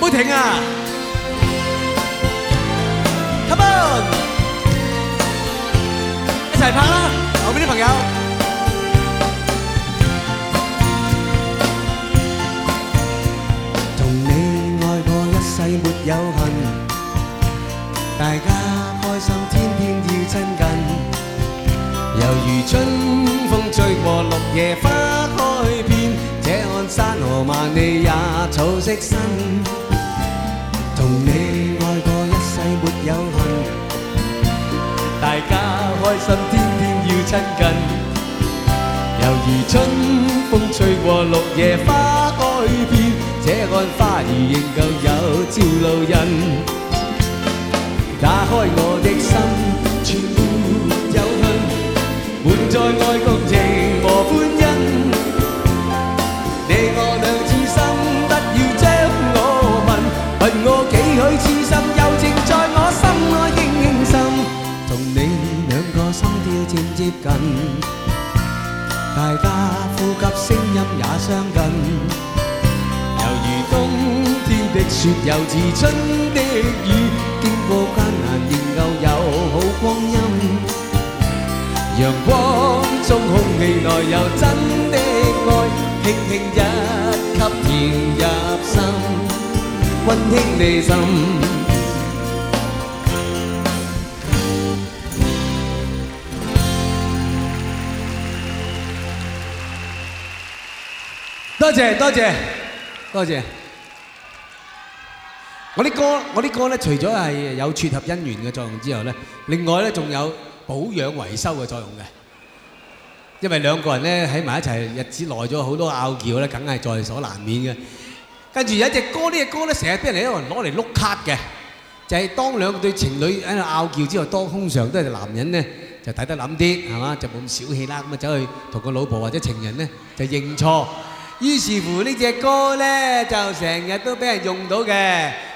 好停啊 ！Come on， 一齊拍啦！後邊啲朋友。同你愛過一世沒有恨，大家開心天天要親近。 猶如春風吹過綠野花開遍，這岸山河萬里也草色新。同你愛過一世沒有恨，大家開心天天要親近。猶如春風吹過綠野花開遍，這岸花兒仍舊有朝路人。打開我的心，全沒有恨。 滿載愛共情和歡欣，你我兩次心，不要將我問我幾許痴心，柔情在我心，我輕輕心，同你兩個心跳漸接近，大家呼吸聲音也相近，猶如冬天的雪，又似春的雨，經過艱難仍舊有好光陰。 陽光中空氣內有真的愛，輕輕一吸甜入心，溫馨的心。多謝多謝多謝。我啲歌咧，除咗係有撮合姻緣嘅作用之後咧，另外咧仲有 保養維修嘅作用嘅，因為兩個人咧喺埋一齊日子耐咗，好多拗撬咧，梗係在所難免嘅。跟住有一隻歌，呢隻歌咧成日俾人哋攞嚟碌卡嘅，就係當兩對情侶喺度拗撬之後，通常都係男人咧就睇得諗啲，係嘛，就冇咁小氣啦，咁啊走去同個老婆或者情人咧就認錯，於是乎呢隻歌咧就成日都俾人用到嘅。